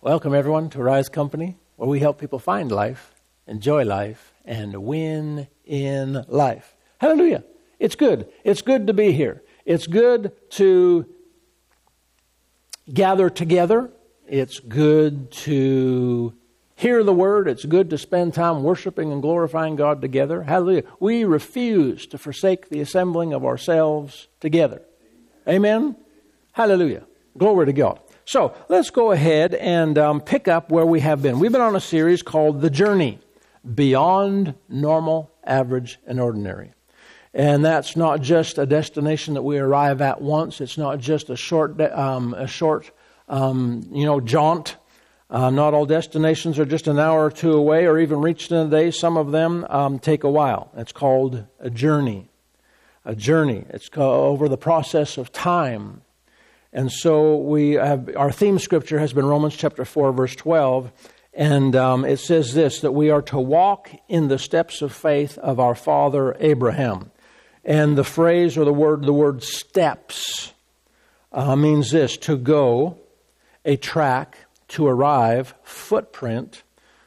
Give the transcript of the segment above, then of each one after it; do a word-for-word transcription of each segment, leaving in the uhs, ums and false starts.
Welcome, everyone, to Rise Company, where we help people find life, enjoy life, and win in life. Hallelujah. It's good. It's good to be here. It's good to gather together. It's good to hear the Word. It's good to spend time worshiping and glorifying God together. Hallelujah. We refuse to forsake the assembling of ourselves together. Amen? Hallelujah. Glory to God. So let's go ahead and um, pick up where we have been. We've been on a series called The Journey, Beyond Normal, Average, and Ordinary. And that's not just a destination that we arrive at once. It's not just a short, um, a short, um, you know, jaunt. Uh, not all destinations are just an hour or two away or even reached in a day. Some of them um, take a while. It's called a journey. A journey. It's over the process of time. And so we have, our theme scripture has been Romans chapter four, verse twelve. And um, it says this, that we are to walk in the steps of faith of our father Abraham. And the phrase or the word, the word steps uh, means this, to go, a track, to arrive, footprint,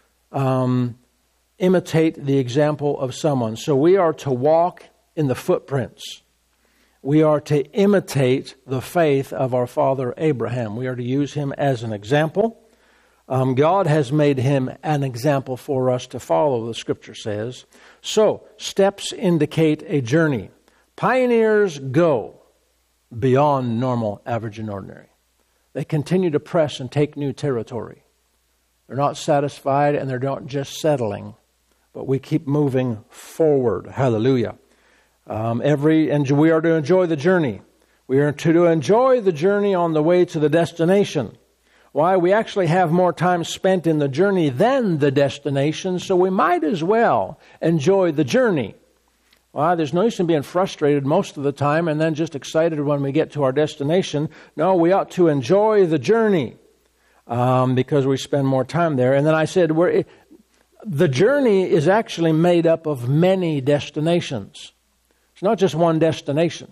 um, imitate the example of someone. So we are to walk in the footprints. We are to imitate the faith of our father Abraham. We are to use him as an example. Um, God has made him an example for us to follow, the Scripture says. So, steps indicate a journey. Pioneers go beyond normal, average, and ordinary. They continue to press and take new territory. They're not satisfied and they're not just settling, but we keep moving forward. Hallelujah. Um, every and we are to enjoy the journey. We are to, to enjoy the journey on the way to the destination. Why? We actually have more time spent in the journey than the destination, so we might as well enjoy the journey. Why? There's no use in being frustrated most of the time and then just excited when we get to our destination. No, we ought to enjoy the journey um, because we spend more time there. And then I said, we're, the journey is actually made up of many destinations. It's not just one destination.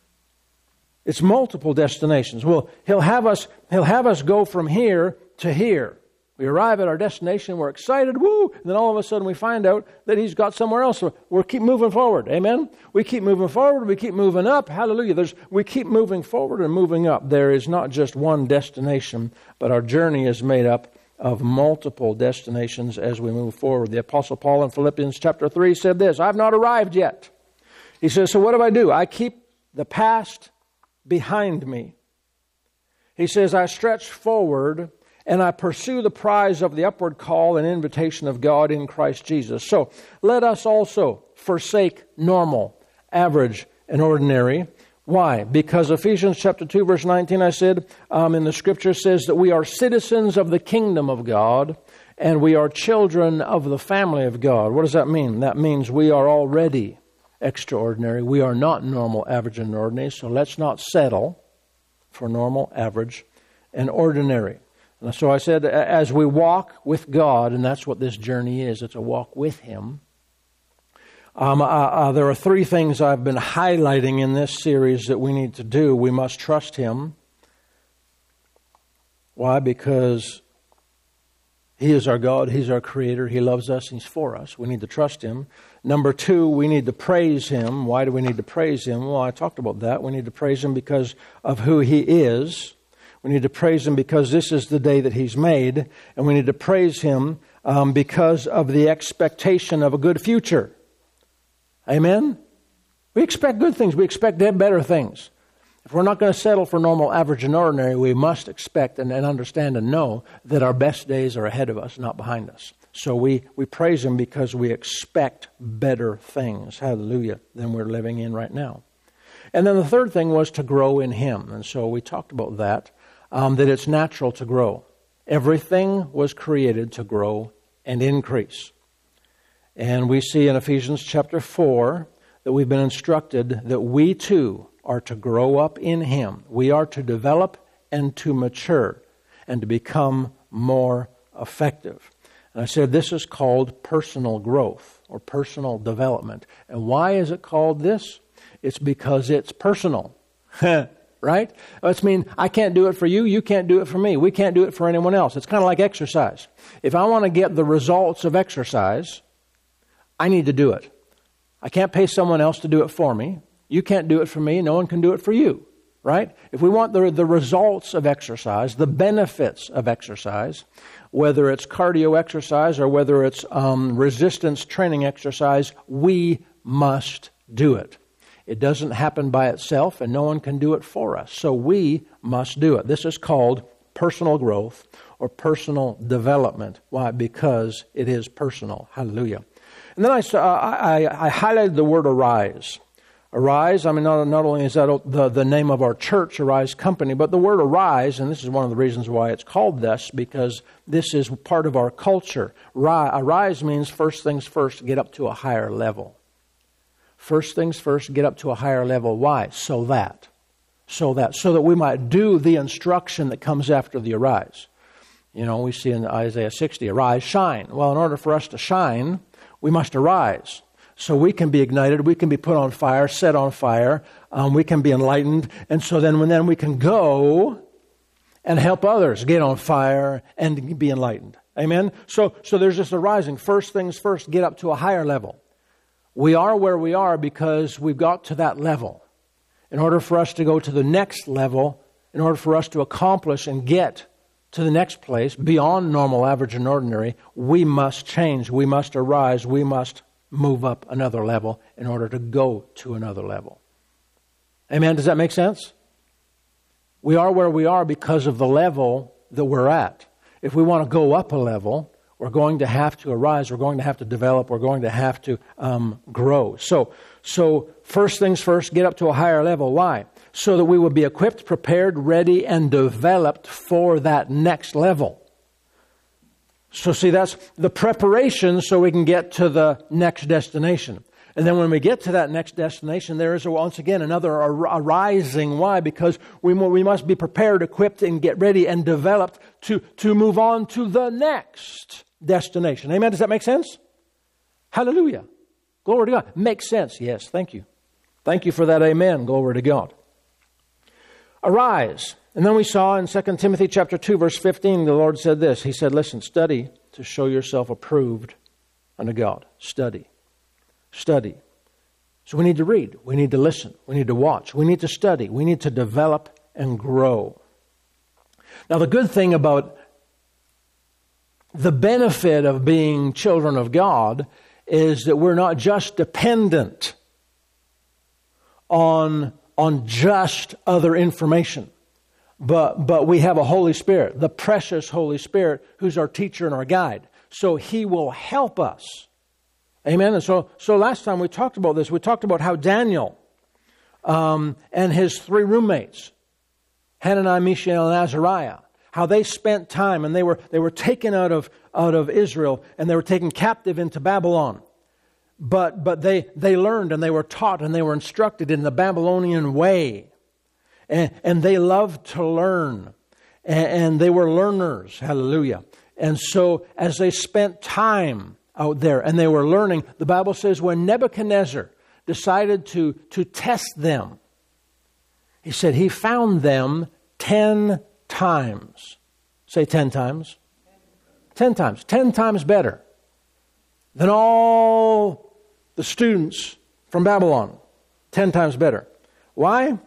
It's multiple destinations. Well, he'll have us, he'll have us go from here to here. We arrive at our destination, we're excited, woo! And then all of a sudden we find out that he's got somewhere else. So we keep moving forward, amen? We keep moving forward, we keep moving up, hallelujah. There's, we keep moving forward and moving up. There is not just one destination, but our journey is made up of multiple destinations as we move forward. The Apostle Paul in Philippians chapter three said this, I've not arrived yet. He says, so what do I do? I keep the past behind me. He says, I stretch forward and I pursue the prize of the upward call and invitation of God in Christ Jesus. So let us also forsake normal, average, and ordinary. Why? Because Ephesians chapter two, verse nineteen, I said, um, in the Scripture says that we are citizens of the kingdom of God and we are children of the family of God. What does that mean? That means we are already extraordinary. We are not normal, average, and ordinary, so let's not settle for normal, average, and ordinary. And so I said, as we walk with God, and that's what this journey is, it's a walk with Him. Um, uh, uh, there are three things I've been highlighting in this series that we need to do. We must trust Him. Why? Because He is our God, He's our Creator, He loves us, He's for us. We need to trust Him. Number two, we need to praise Him. Why do we need to praise Him? Well, I talked about that. We need to praise Him because of who He is. We need to praise Him because this is the day that He's made. And we need to praise Him um, because of the expectation of a good future. Amen? We expect good things. We expect better things. If we're not going to settle for normal, average, and ordinary, we must expect and, and understand and know that our best days are ahead of us, not behind us. So we, we praise Him because we expect better things, hallelujah, than we're living in right now. And then the third thing was to grow in Him. And so we talked about that, um, that it's natural to grow. Everything was created to grow and increase. And we see in Ephesians chapter four that we've been instructed that we too are to grow up in Him. We are to develop and to mature and to become more effective. And I said this is called personal growth or personal development. And why is it called this? It's because it's personal. right? It's mean I can't do it for you, you can't do it for me, we can't do it for anyone else. It's kind of like exercise. If I want to get the results of exercise, I need to do it. I can't pay someone else to do it for me. You can't do it for me, no one can do it for you, right? If we want the, the results of exercise, the benefits of exercise, whether it's cardio exercise or whether it's um, resistance training exercise, we must do it. It doesn't happen by itself, and no one can do it for us. So we must do it. This is called personal growth or personal development. Why? Because it is personal. Hallelujah. And then I, uh, I, I highlighted the word arise. Arise, I mean, not, not only is that the, the name of our church, Arise Company, but the word arise, and this is one of the reasons why it's called this, because this is part of our culture. Arise means first things first, get up to a higher level. First things first, get up to a higher level. Why? So that. So that. So that we might do the instruction that comes after the arise. You know, we see in Isaiah sixty, arise, shine. Well, in order for us to shine, we must arise. So we can be ignited, we can be put on fire, set on fire, um, we can be enlightened, and so then when then we can go and help others get on fire and be enlightened. Amen? So, so there's this arising. First things first, get up to a higher level. We are where we are because we've got to that level. In order for us to go to the next level, in order for us to accomplish and get to the next place, beyond normal, average, and ordinary, we must change, we must arise, we must move up another level in order to go to another level. Amen? Does that make sense? We are where we are because of the level that we're at. If we want to go up a level, we're going to have to arise, we're going to have to develop, we're going to have to um, grow. So, so first things first, get up to a higher level. Why? So that we will be equipped, prepared, ready, and developed for that next level. So see, that's the preparation so we can get to the next destination. And then when we get to that next destination, there is once again another arising. Why? Because we we must be prepared, equipped, and get ready and developed to, to move on to the next destination. Amen? Does that make sense? Hallelujah. Glory to God. Makes sense. Yes, thank you. Thank you for that amen. Glory to God. Arise. And then we saw in Second Timothy chapter two, verse fifteen, the Lord said this. He said, listen, study to show yourself approved unto God. Study. Study. So we need to read. We need to listen. We need to watch. We need to study. We need to develop and grow. Now, the good thing about the benefit of being children of God is that we're not just dependent on, on just other information. But but we have a Holy Spirit, the precious Holy Spirit, who's our teacher and our guide. So He will help us. Amen? And so, so last time we talked about this. We talked about how Daniel um, and his three roommates, Hananiah, Mishael, and Azariah, how they spent time and they were they were taken out of out of Israel and they were taken captive into Babylon. But but they they learned and they were taught and they were instructed in the Babylonian way. And, and they loved to learn. And, and they were learners. Hallelujah. And so as they spent time out there and they were learning, the Bible says when Nebuchadnezzar decided to, to test them, he said he found them ten times. Say ten times. Ten times. Ten times better than all the students from Babylon. Ten times better. Why?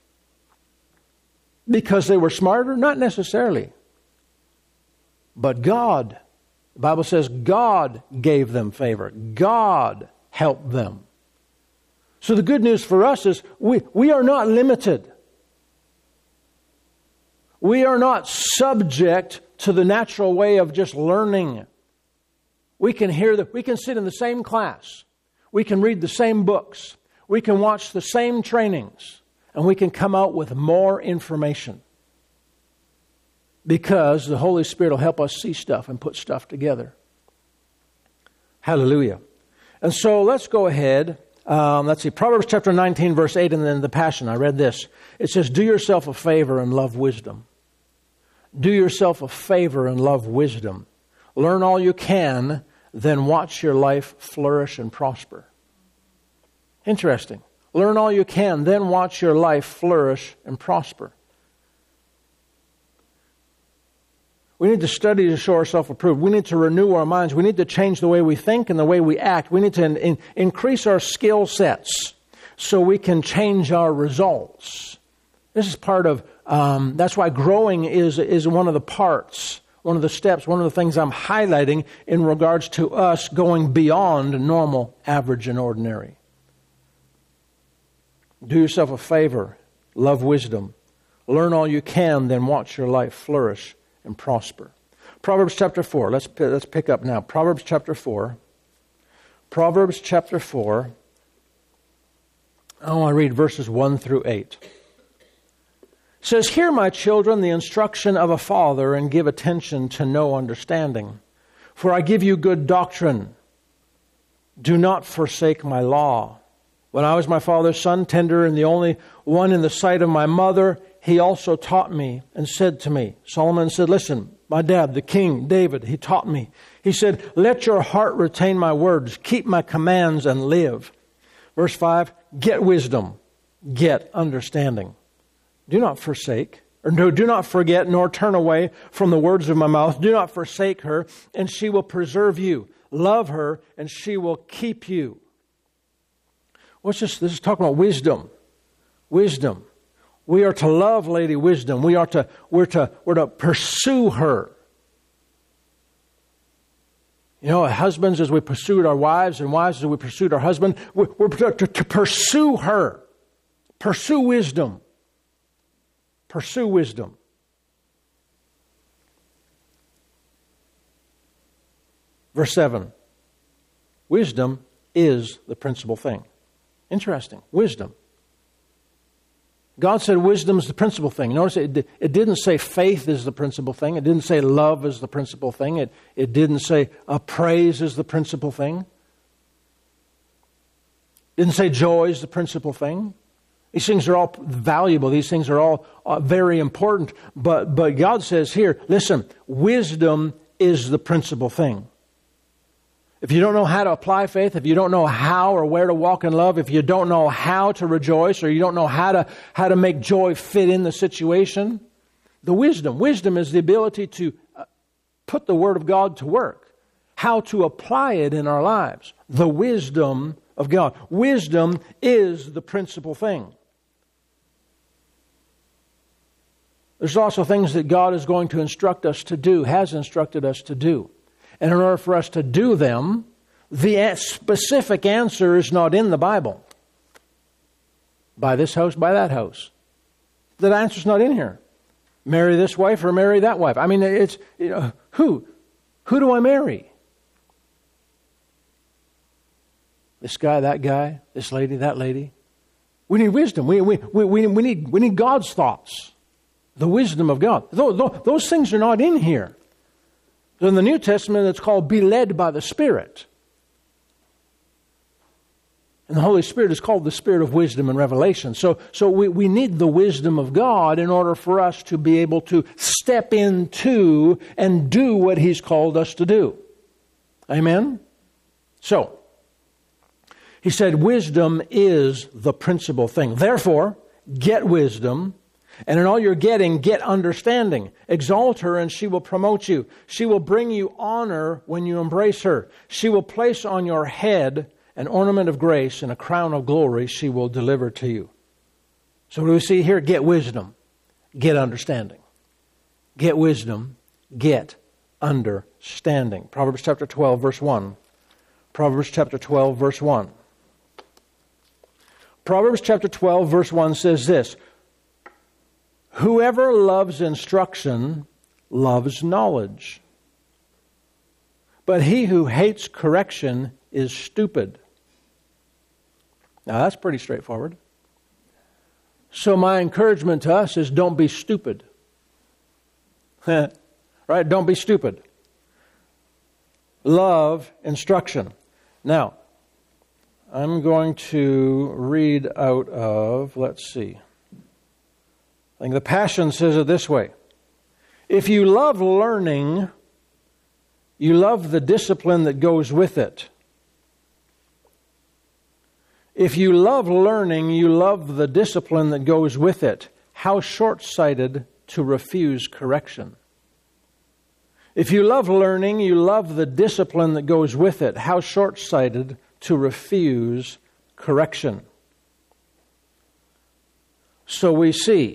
Because they were smarter? Not necessarily. But God, the Bible says God gave them favor. God helped them. So the good news for us is we, we are not limited. We are not subject to the natural way of just learning. We can hear the, we can sit in the same class. We can read the same books. We can watch the same trainings. And we can come out with more information. Because the Holy Spirit will help us see stuff and put stuff together. Hallelujah. And so let's go ahead. Um, let's see. Proverbs chapter nineteen, verse eight, and then the Passion. I read this. It says, do yourself a favor and love wisdom. Do yourself a favor and love wisdom. Learn all you can, then watch your life flourish and prosper. Interesting. Learn all you can, then watch your life flourish and prosper. We need to study to show ourselves approved. We need to renew our minds. We need to change the way we think and the way we act. We need to in, in, increase our skill sets so we can change our results. This is part of, um, that's why growing is, is one of the parts, one of the steps, one of the things I'm highlighting in regards to us going beyond normal, average, and ordinary. Do yourself a favor. Love wisdom. Learn all you can, then watch your life flourish and prosper. Proverbs chapter four. Let's, let's pick up now. Proverbs chapter four. Proverbs chapter four. I want to read verses one through eight. It says, "Hear, my children, the instruction of a father, and give attention to no understanding. For I give you good doctrine. Do not forsake my law. When I was my father's son, tender and the only one in the sight of my mother, he also taught me and said to me," Solomon said, listen, my dad, the king, David, he taught me. He said, "Let your heart retain my words, keep my commands and live." Verse five, "Get wisdom, get understanding. Do not forsake, or no, do not forget, nor turn away from the words of my mouth. Do not forsake her, and she will preserve you. Love her, and she will keep you." What's this? This is talking about wisdom. Wisdom. We are to love Lady Wisdom. We are to, we're to, we're to pursue her. You know, husbands as we pursued our wives, and wives as we pursued our husband, we're, we're to, to, to pursue her. Pursue wisdom. Pursue wisdom. Verse seven. Wisdom is the principal thing. Interesting. Wisdom. God said wisdom is the principal thing. Notice it, it didn't say faith is the principal thing. It didn't say love is the principal thing. It, it didn't say uh, praise is the principal thing. It didn't say joy is the principal thing. These things are all valuable. These things are all uh, very important. But, but God says here, listen, wisdom is the principal thing. If you don't know how to apply faith, if you don't know how or where to walk in love, if you don't know how to rejoice, or you don't know how to how to make joy fit in the situation, the wisdom. Wisdom is the ability to put the Word of God to work, how to apply it in our lives. The wisdom of God. Wisdom is the principal thing. There's also things that God is going to instruct us to do, has instructed us to do. And in order for us to do them, the specific answer is not in the Bible. Buy this house, buy that house. The answer's not in here. Marry this wife or marry that wife. I mean, it's, you know, who? Who do I marry? This guy, that guy, this lady, that lady. We need wisdom. We, we, we, we, we, need, we need God's thoughts. The wisdom of God. Those, those things are not in here. In the New Testament, it's called be led by the Spirit. And the Holy Spirit is called the Spirit of wisdom and revelation. So, so we, we need the wisdom of God in order for us to be able to step into and do what He's called us to do. Amen? So, He said wisdom is the principal thing. Therefore, get wisdom. And in all you're getting, get understanding. Exalt her and she will promote you. She will bring you honor when you embrace her. She will place on your head an ornament of grace, and a crown of glory she will deliver to you. So what do we see here? Get wisdom. Get understanding. Get wisdom. Get understanding. Proverbs chapter twelve, verse one. Proverbs chapter twelve, verse one. Proverbs chapter twelve, verse one says this: "Whoever loves instruction loves knowledge, but he who hates correction is stupid." Now that's pretty straightforward. So my encouragement to us is don't be stupid. Right? Don't be stupid. Love instruction. Now, I'm going to read out of, let's see. I think the Passion says it this way: if you love learning, you love the discipline that goes with it. If you love learning, you love the discipline that goes with it. How short-sighted to refuse correction. If you love learning, you love the discipline that goes with it. How short-sighted to refuse correction. So we see,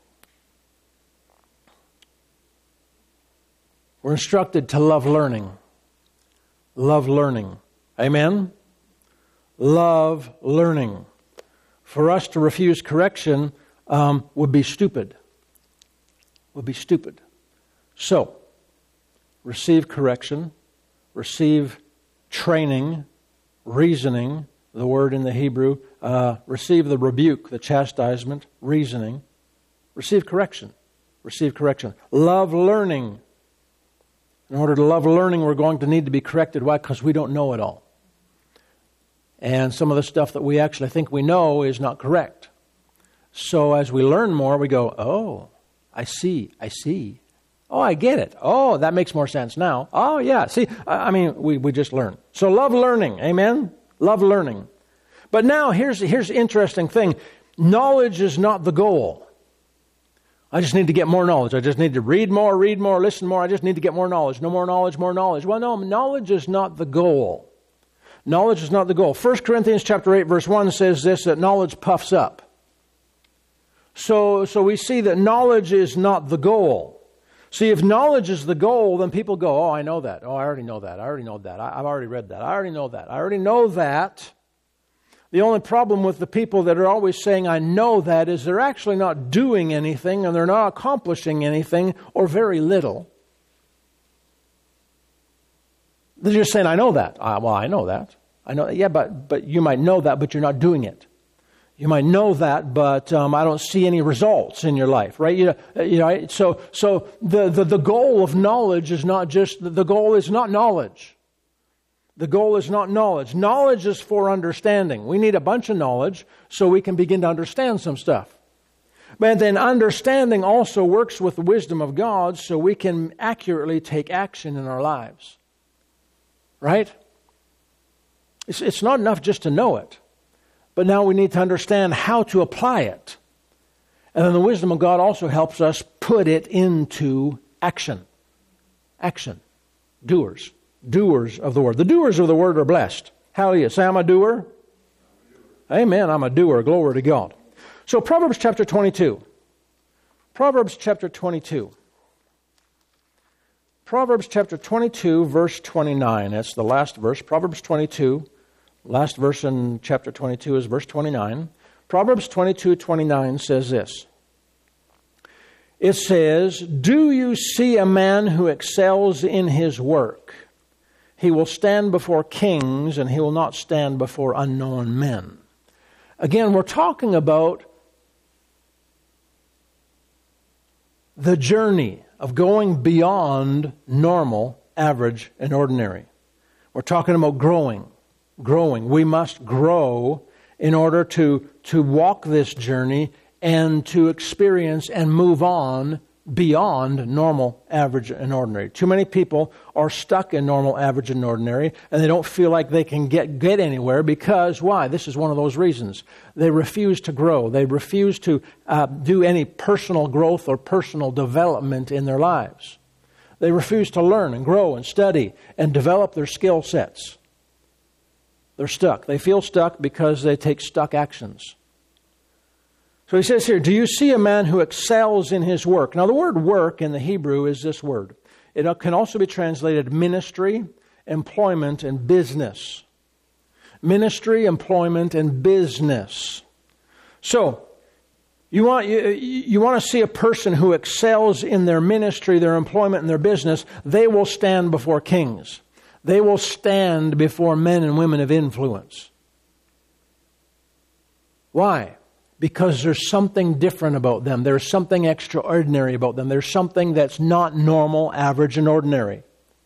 we're instructed to love learning. Love learning. Amen? Love learning. For us to refuse correction um, would be stupid. Would be stupid. So, receive correction, receive training, reasoning, the word in the Hebrew, uh, receive the rebuke, the chastisement, reasoning, receive correction, receive correction. Love learning. In order to love learning, we're going to need to be corrected. Why? Because we don't know it all. And some of the stuff that we actually think we know is not correct. So as we learn more, we go, oh, I see, I see. Oh, I get it. Oh, that makes more sense now. Oh, yeah. See, I mean, we, we just learn. So love learning. Amen? Love learning. But now, here's, here's the interesting thing. Knowledge is not the goal. I just need to get more knowledge. I just need to read more, read more, listen more. I just need to get more knowledge. No more knowledge, more knowledge. Well, no, knowledge is not the goal. Knowledge is not the goal. First Corinthians chapter eight, verse one says this, that knowledge puffs up. So, so we see that knowledge is not the goal. See, if knowledge is the goal, then people go, oh, I know that. Oh, I already know that. I already know that. I, I've already read that. I already know that. I already know that. The only problem with the people that are always saying, I know that, is they're actually not doing anything and they're not accomplishing anything or very little. They're just saying, I know that. Uh, well, I know that. I know. Yeah, but but you might know that, but you're not doing it. You might know that, but um, I don't see any results in your life, right? You know, you know. So so the, the the goal of knowledge is not just the goal is not knowledge. The goal is not knowledge. Knowledge is for understanding. We need a bunch of knowledge so we can begin to understand some stuff. But then understanding also works with the wisdom of God so we can accurately take action in our lives. Right? It's, it's not enough just to know it. But now we need to understand how to apply it. And then the wisdom of God also helps us put it into action. Action. Doers. Doers of the word. The doers of the word are blessed. Hallelujah. Say, I'm a doer. Amen. I'm a doer. Glory to God. So Proverbs chapter twenty-two. Proverbs chapter twenty-two. Proverbs chapter twenty-two, verse twenty-nine. That's the last verse. Proverbs twenty-two. Last verse in chapter twenty-two is verse twenty-nine. Proverbs twenty-two, twenty-nine says this. It says, do you see a man who excels in his work? He will stand before kings and he will not stand before unknown men. Again, we're talking about the journey of going beyond normal, average, and ordinary. We're talking about growing. Growing. We must grow in order to, to walk this journey and to experience and move on beyond normal, average, and ordinary. Too many people are stuck in normal, average, and ordinary, and they don't feel like they can get, get anywhere because, why? This is one of those reasons. They refuse to grow. They refuse to uh, do any personal growth or personal development in their lives. They refuse to learn and grow and study and develop their skill sets. They're stuck. They feel stuck because they take stuck actions. So he says here, do you see a man who excels in his work? Now the word work in the Hebrew is this word. It can also be translated ministry, employment, and business. Ministry, employment, and business. So, you want, you, you want to see a person who excels in their ministry, their employment, and their business, they will stand before kings. They will stand before men and women of influence. Why? Because there's something different about them. There's something extraordinary about them. There's something that's not normal, average, and ordinary.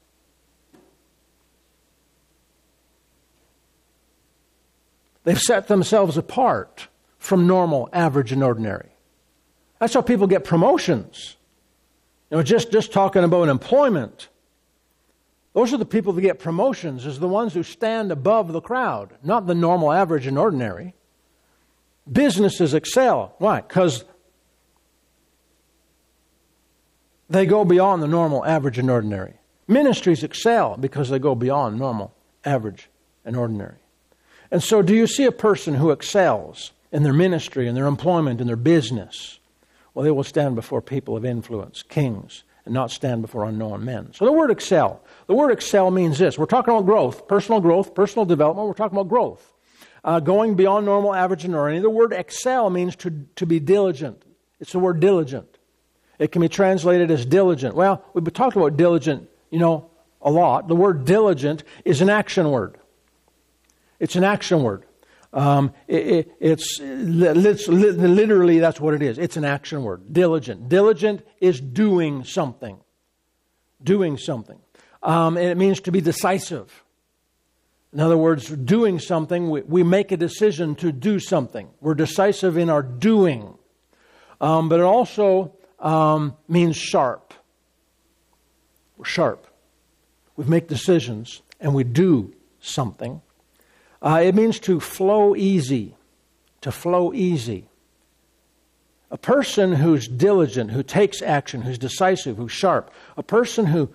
They've set themselves apart from normal, average, and ordinary. That's how people get promotions. You know, just, just talking about employment. Those are the people that get promotions, is the ones who stand above the crowd, not the normal, average, and ordinary. Businesses excel. Why? Because they go beyond the normal, average, and ordinary. Ministries excel because they go beyond normal, average, and ordinary. And so do you see a person who excels in their ministry, in their employment, in their business? Well, they will stand before people of influence, kings, and not stand before unknown men. So the word excel. The word excel means this. We're talking about growth, personal growth, personal development. We're talking about growth. Uh, going beyond normal, average, and ordinary. The word excel means to, to be diligent. It's the word diligent. It can be translated as diligent. Well, we've been talking about diligent, you know, a lot. The word diligent is an action word. It's an action word. Um, it, it, it's, it's literally that's what it is. It's an action word. Diligent. Diligent is doing something. Doing something. Um, and it means to be decisive. In other words, doing something, we, we make a decision to do something. We're decisive in our doing. Um, but it also um, means sharp. We're sharp. We make decisions and we do something. Uh, it means to flow easy. To flow easy. A person who's diligent, who takes action, who's decisive, who's sharp. A person who,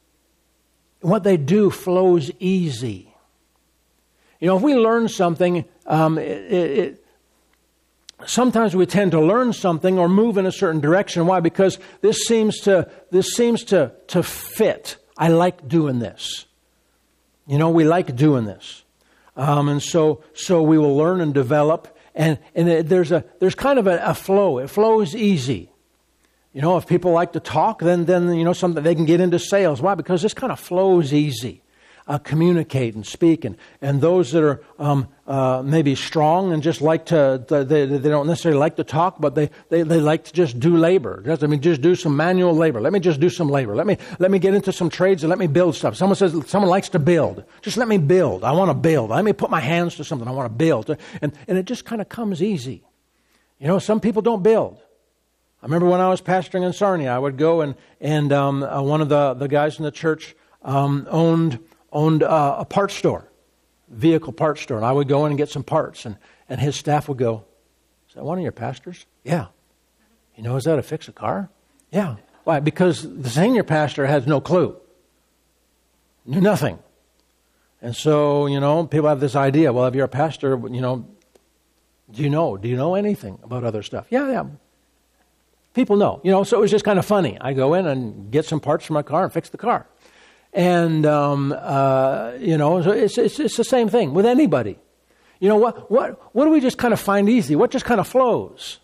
what they do flows easy. You know, if we learn something, um, it, it, sometimes we tend to learn something or move in a certain direction. Why? Because this seems to this seems to to fit. I like doing this. You know, we like doing this, um, and so so we will learn and develop. And and it, there's a there's kind of a, a flow. It flows easy. You know, if people like to talk, then then you know something they can get into sales. Why? Because this kind of flows easy. Uh, communicate and speak, and, and those that are um, uh, maybe strong and just like to, they, they don't necessarily like to talk, but they, they, they like to just do labor. Just, I mean, just do some manual labor. Let me just do some labor. Let me let me get into some trades and let me build stuff. Someone says someone likes to build. Just let me build. I want to build. Let me put my hands to something. I want to build, and and it just kind of comes easy. You know, some people don't build. I remember when I was pastoring in Sarnia, I would go and and um, uh, one of the the guys in the church um, owned. owned uh, a parts store, vehicle parts store. And I would go in and get some parts. And, and his staff would go, is that one of your pastors? Yeah. He knows how to fix a car? Yeah. Why? Because the senior pastor has no clue. Knew nothing. And so, you know, people have this idea, well, if you're a pastor, you know, do you know? Do you know anything about other stuff? Yeah, yeah. People know. You know, so it was just kind of funny. I go in and get some parts for my car and fix the car. And, um, uh, you know, so it's, it's it's the same thing with anybody. You know, what what what do we just kind of find easy? What just kind of flows?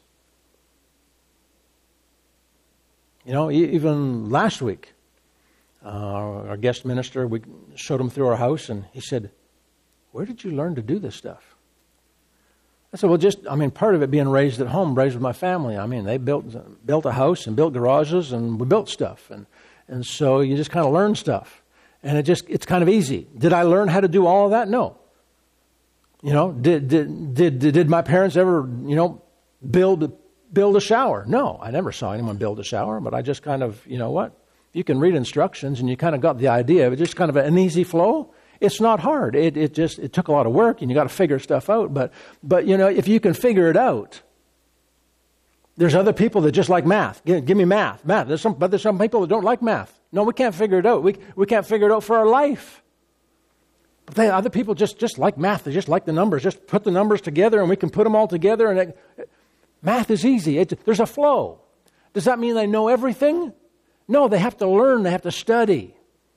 You know, even last week, uh, our guest minister, we showed him through our house, and he said, where did you learn to do this stuff? I said, well, just, I mean, part of it being raised at home, raised with my family. I mean, they built built a house and built garages, and we built stuff. And And so you just kind of learn stuff. And it just it's kind of easy. Did I learn how to do all of that? No. You know, did did did did my parents ever, you know, build build a shower? No, I never saw anyone build a shower, but I just kind of, you know what? You can read instructions and you kind of got the idea of it, just kind of an easy flow. It's not hard. It it just it took a lot of work and you got to figure stuff out, but but you know, if you can figure it out. There's other people that just like math. Give, give me math. Math. There's some, but there's some people that don't like math. No, we can't figure it out. We we can't figure it out for our life. But they, other people just, just like math. They just like the numbers. Just put the numbers together and we can put them all together. And it, it, math is easy. It, there's a flow. Does that mean they know everything? No, they have to learn. They have to study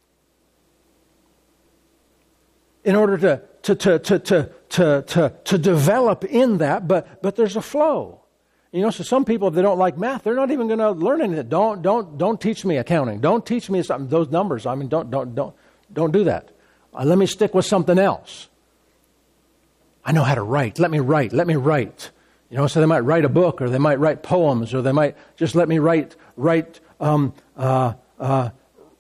in order to to to to to to, to, to develop in that. But but there's a flow. You know, so some people, if they don't like math, they're not even going to learn anything. Don't, don't, don't teach me accounting. Don't teach me something, those numbers. I mean, don't, don't, don't, don't do that. Uh, let me stick with something else. I know how to write. Let me write. Let me write. You know, so they might write a book, or they might write poems, or they might just let me write, write, um, uh, uh,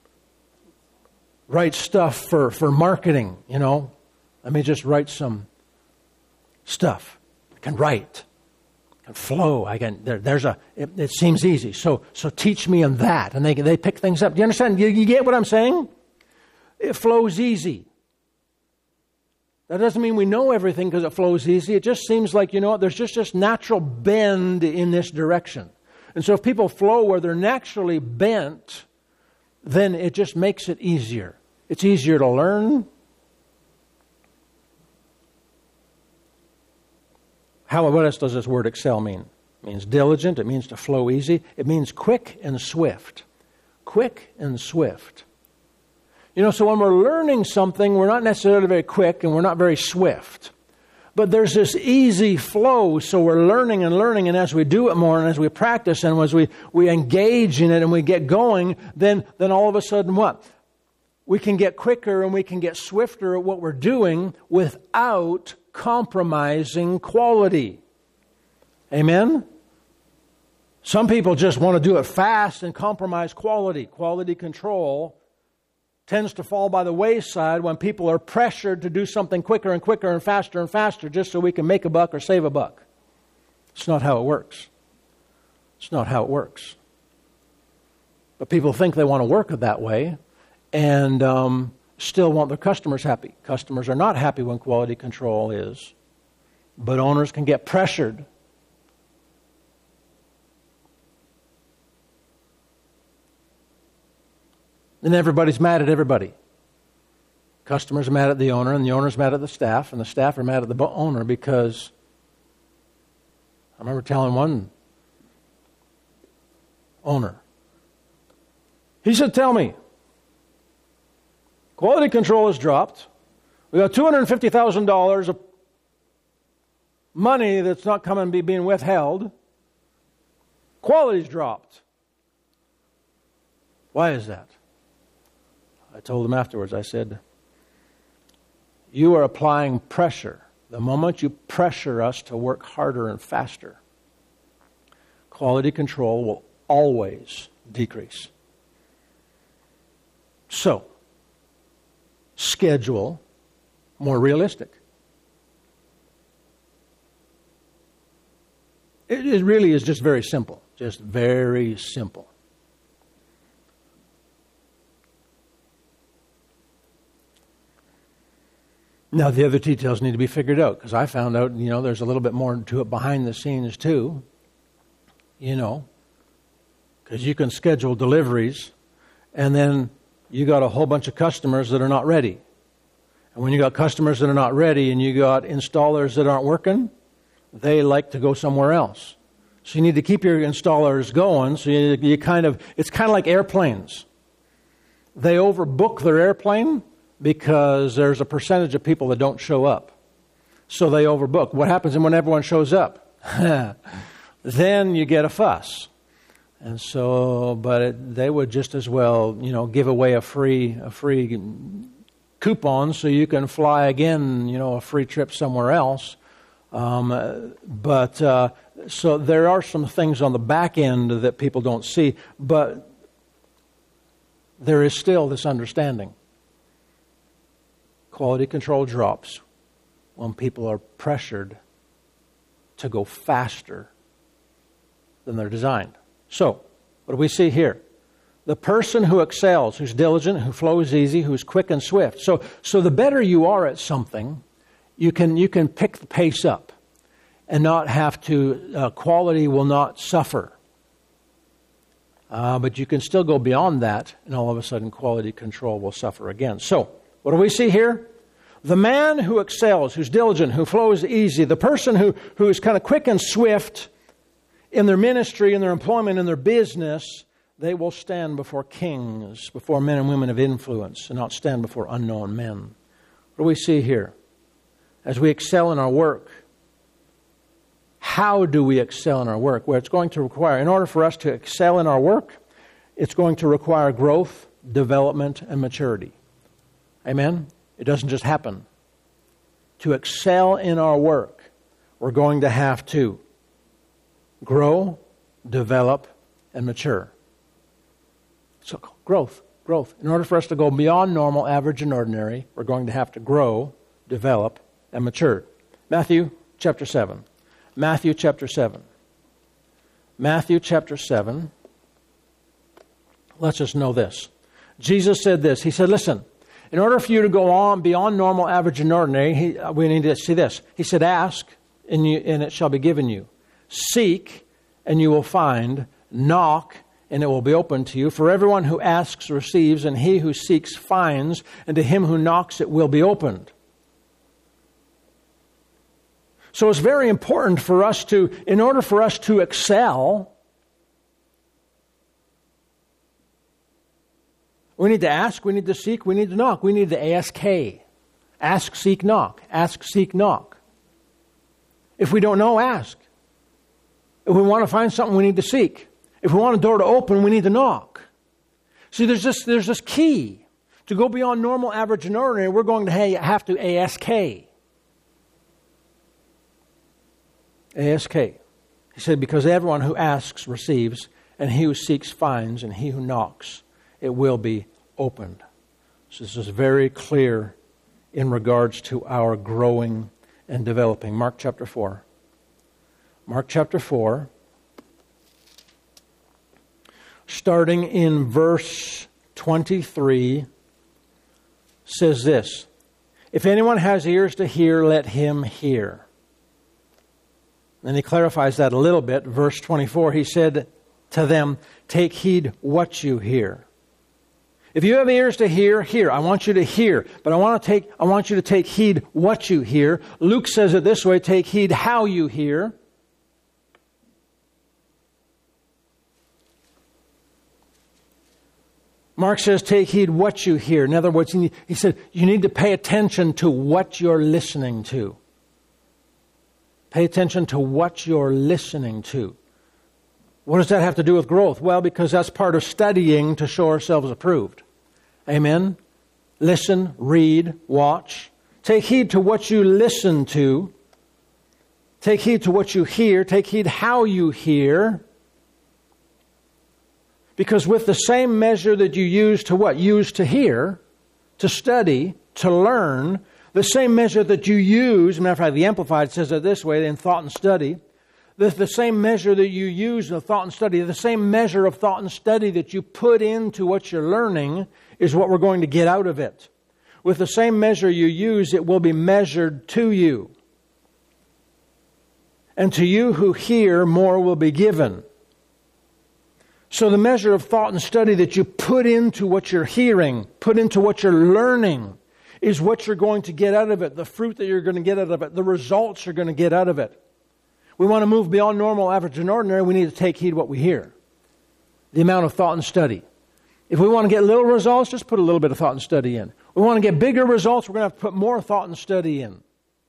write stuff for, for marketing. You know, let me just write some stuff. I can write. Flow. I can. There, there's a. It, it seems easy. So, so teach me on that, and they they pick things up. Do you understand? You, you get what I'm saying? it flows easy. That doesn't mean we know everything because it flows easy. It just seems like, you know, there's just this natural bend in this direction. And so if people flow where they're naturally bent, then it just makes it easier. It's easier to learn. How, what else does this word excel mean? It means diligent. It means to flow easy. It means quick and swift. Quick and swift. You know, so when we're learning something, we're not necessarily very quick and we're not very swift. But there's this easy flow, so we're learning and learning, and as we do it more and as we practice and as we, we engage in it and we get going, then, then all of a sudden what? We can get quicker and we can get swifter at what we're doing without compromising quality. Amen? Some people just want to do it fast and compromise quality. Quality control tends to fall by the wayside when people are pressured to do something quicker and quicker and faster and faster just so we can make a buck or save a buck. It's not how it works. It's not how it works. But people think they want to work it that way and um, still want their customers happy. Customers are not happy when quality control is, but owners can get pressured. And everybody's mad at everybody. Customers are mad at the owner, and the owner's mad at the staff, and the staff are mad at the owner because I remember telling one owner, he said, tell me, quality control has dropped. We got two hundred fifty thousand dollars of money that's not coming be being withheld. Quality's dropped. Why is that? I told him afterwards, I said, you are applying pressure. The moment you pressure us to work harder and faster, quality control will always decrease. So, schedule more realistic. It, it really is just very simple. Just very simple. Now, the other details need to be figured out because I found out, you know, there's a little bit more to it behind the scenes too, you know, because you can schedule deliveries and then you got a whole bunch of customers that are not ready. And when you got customers that are not ready and you got installers that aren't working, they like to go somewhere else. So you need to keep your installers going. So you, you kind of, it's kind of like airplanes. They overbook their airplane because there's a percentage of people that don't show up. So they overbook. What happens when everyone shows up? Then you get a fuss. And so, but it, they would just as well, you know, give away a free a free coupon so you can fly again, you know, a free trip somewhere else. Um, but uh, so there are some things on the back end that people don't see, but there is still this understanding. Quality control drops when people are pressured to go faster than they're designed. So, what do we see here? The person who excels, who's diligent, who flows easy, who's quick and swift. So, so the better you are at something, you can you can pick the pace up and not have to, uh, quality will not suffer. Uh, but you can still go beyond that, and all of a sudden quality control will suffer again. So, what do we see here? The man who excels, who's diligent, who flows easy, the person who, who is kind of quick and swift in their ministry, in their employment, in their business, they will stand before kings, before men and women of influence, and not stand before unknown men. What do we see here? As we excel in our work, how do we excel in our work? Well, it's going to require, in order for us to excel in our work, it's going to require growth, development, and maturity. Amen? It doesn't just happen. To excel in our work, we're going to have to grow, develop, and mature. So growth, growth. In order for us to go beyond normal, average, and ordinary, we're going to have to grow, develop, and mature. Matthew chapter seven. Matthew chapter seven. Matthew chapter seven. Let's just know this. Jesus said this. He said, listen, In order for you to go on beyond normal, average, and ordinary, he, we need to see this. He said, ask, and, you, and it shall be given you. Seek, and you will find. Knock, and it will be opened to you. For everyone who asks receives, and he who seeks finds, and to him who knocks it will be opened. So it's very important for us to, in order for us to excel, we need to ask, we need to seek, we need to knock. We need to A S K. Ask, seek, knock. Ask, seek, knock. If we don't know, ask. If we want to find something, we need to seek. If we want a door to open, we need to knock. See, there's this, there's this key. To go beyond normal, average, and ordinary, we're going to have to A S K. A S K. He said, because everyone who asks receives, and he who seeks finds, and he who knocks, it will be opened. So this is very clear in regards to our growing and developing. Mark chapter four. Mark chapter four, starting in verse twenty-three, says this, if anyone has ears to hear, let him hear. Then he clarifies that a little bit. Verse twenty-four, he said to them, take heed what you hear. If you have ears to hear, hear. I want you to hear. But I want to take I want you to take heed what you hear. Luke says it this way, take heed how you hear. Mark says, take heed what you hear. In other words, he said, you need to pay attention to what you're listening to. Pay attention to what you're listening to. What does that have to do with growth? Well, because that's part of studying to show ourselves approved. Amen? Listen, read, watch. Take heed to what you listen to. Take heed to what you hear. Take heed how you hear. Because with the same measure that you use to what? Use to hear, to study, to learn, the same measure that you use, as a matter of fact, the Amplified says it this way, in thought and study, the, the same measure that you use in thought and study, the same measure of thought and study that you put into what you're learning is what we're going to get out of it. With the same measure you use, it will be measured to you. And to you who hear, more will be given. So the measure of thought and study that you put into what you're hearing, put into what you're learning, is what you're going to get out of it, the fruit that you're going to get out of it, the results you're going to get out of it. We want to move beyond normal, average, and ordinary. We need to take heed what we hear. The amount of thought and study. If we want to get little results, just put a little bit of thought and study in. We want to get bigger results, we're going to have to put more thought and study in.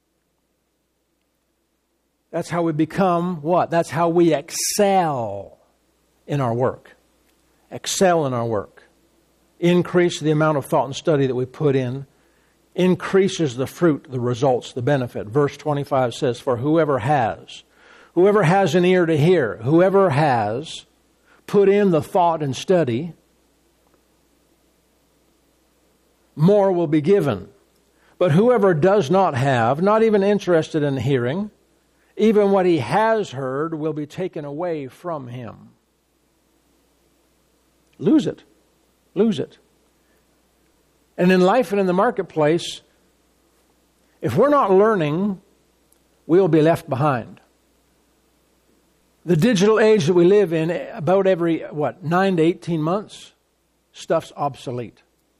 That's how we become what? That's how we excel in our work. Excel in our work. Increase the amount of thought and study that we put in. Increases the fruit, the results, the benefit. Verse twenty-five says, for whoever has, whoever has an ear to hear, whoever has put in the thought and study, more will be given. But whoever does not have, not even interested in hearing, even what he has heard will be taken away from him. Lose it. Lose it. And in life and in the marketplace, if we're not learning, we'll be left behind. The digital age that we live in, about every, what, nine to eighteen months, stuff's obsolete.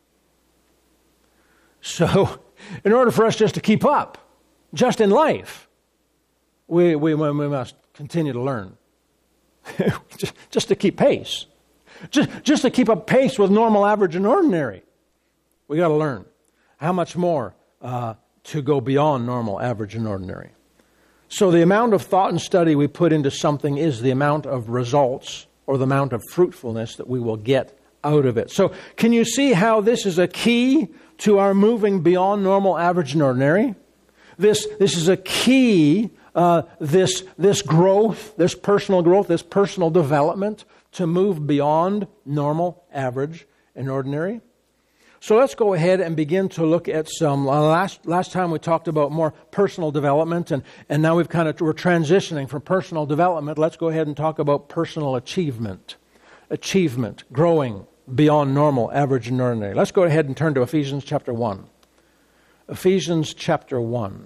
So, in order for us just to keep up, just in life, we, we, we must continue to learn. just, just to keep pace. Just, just to keep up pace with normal, average, and ordinary. We got to learn. How much more uh, to go beyond normal, average, and ordinary. So the amount of thought and study we put into something is the amount of results or the amount of fruitfulness that we will get out of it. So can you see how this is a key to our moving beyond normal, average, and ordinary? This, this is a key, uh, this, this growth, this personal growth, this personal development to move beyond normal, average, and ordinary. So let's go ahead and begin to look at some, uh, last last time we talked about more personal development, and, and now we've kind of, we're transitioning from personal development. Let's go ahead and talk about personal achievement. Achievement, growing beyond normal, average, and ordinary. Let's go ahead and turn to Ephesians chapter one. Ephesians chapter one.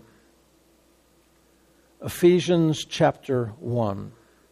Ephesians chapter one.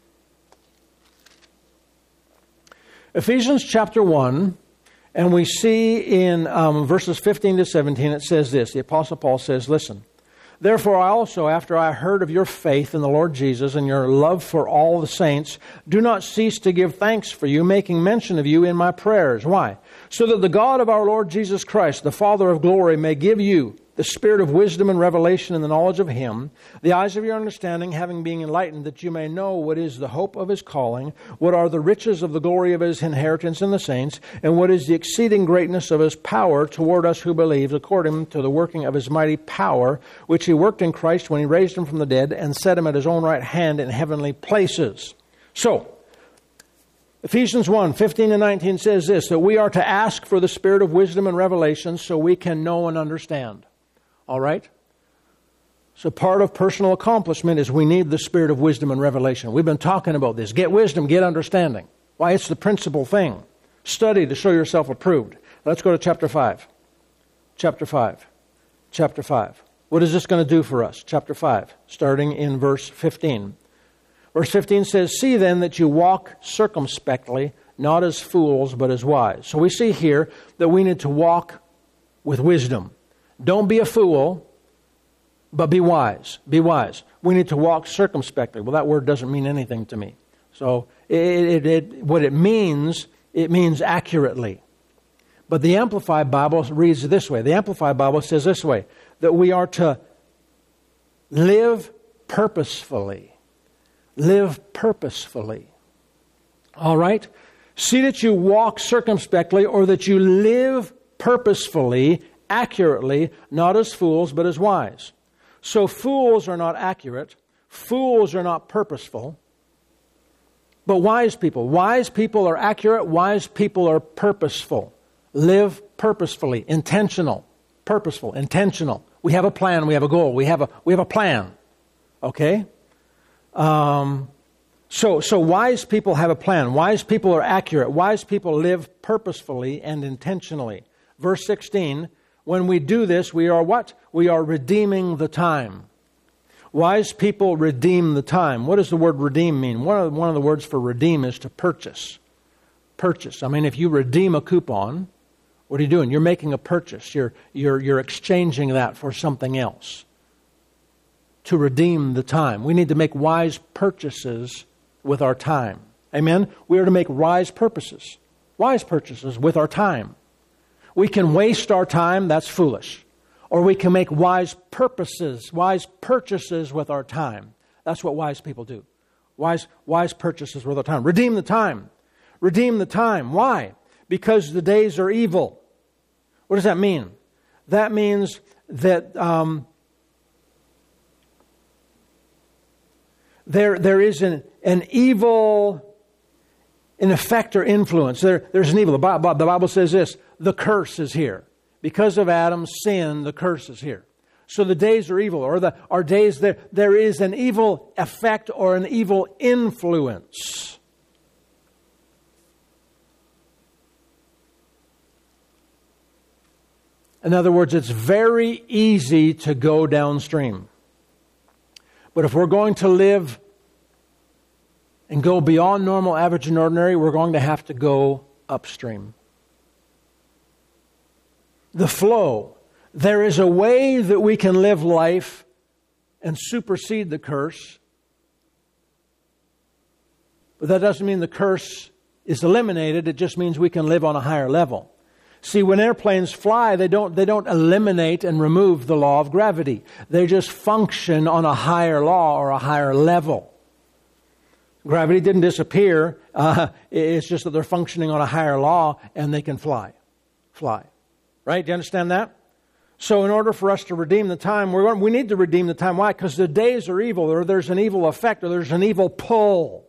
Ephesians chapter one, and we see in um, verses fifteen to seventeen, it says this. The Apostle Paul says, listen, therefore I also, after I heard of your faith in the Lord Jesus and your love for all the saints, do not cease to give thanks for you, making mention of you in my prayers. Why? So that the God of our Lord Jesus Christ, the Father of glory, may give you the spirit of wisdom and revelation in the knowledge of Him, the eyes of your understanding having been enlightened, that you may know what is the hope of His calling, what are the riches of the glory of His inheritance in the saints, and what is the exceeding greatness of His power toward us who believe, according to the working of His mighty power, which He worked in Christ when He raised Him from the dead and set Him at His own right hand in heavenly places. So, Ephesians one, fifteen and nineteen says this, that we are to ask for the spirit of wisdom and revelation so we can know and understand. All right? So part of personal accomplishment is we need the spirit of wisdom and revelation. We've been talking about this. Get wisdom, get understanding. Why? It's the principal thing. Study to show yourself approved. Let's go to chapter five. Chapter five. Chapter five. What is this going to do for us? Chapter five, starting in verse fifteen. Verse fifteen says, see then that you walk circumspectly, not as fools, but as wise. So we see here that we need to walk with wisdom. Don't be a fool, but be wise. Be wise. We need to walk circumspectly. Well, that word doesn't mean anything to me. So it, it, it, what it means, it means accurately. But the Amplified Bible reads this way. The Amplified Bible says this way, that we are to live purposefully. Live purposefully. All right? See that you walk circumspectly, or that you live purposefully, accurately, not as fools, but as wise. So fools are not accurate. Fools are not purposeful. But wise people. Wise people are accurate. Wise people are purposeful. Live purposefully. Intentional. Purposeful. Intentional. We have a plan. We have a goal. We have a, we have a plan. Okay? Um, so, so wise people have a plan. Wise people are accurate. Wise people live purposefully and intentionally. Verse sixteen, when we do this, we are what? We are redeeming the time. Wise people redeem the time. What does the word redeem mean? One of, one of the words for redeem is to purchase. Purchase. I mean, if you redeem a coupon, what are you doing? You're making a purchase. You're, you're, you're exchanging that for something else. To redeem the time. We need to make wise purchases with our time. Amen? We are to make wise purposes. Wise purchases with our time. We can waste our time, that's foolish. Or we can make wise purposes, wise purchases with our time. That's what wise people do. Wise, wise purchases with our time. Redeem the time. Redeem the time. Why? Because the days are evil. What does that mean? That means that um, there there is an, an evil, an effect or influence. There, there's an evil. The Bible, the Bible says this, the curse is here. Because of Adam's sin, the curse is here. So the days are evil, or the our days there there is an evil effect or an evil influence. In other words, it's very easy to go downstream. But if we're going to live and go beyond normal, average, and ordinary, we're going to have to go upstream. The flow. There is a way that we can live life and supersede the curse. But that doesn't mean the curse is eliminated. It just means we can live on a higher level. See, when airplanes fly, they don't, they don't eliminate and remove the law of gravity. They just function on a higher law or a higher level. Gravity didn't disappear. Uh, it's just that they're functioning on a higher law and they can fly. Fly. Right? Do you understand that? So in order for us to redeem the time, we're going, we need to redeem the time. Why? Because the days are evil, or there's an evil effect, or there's an evil pull.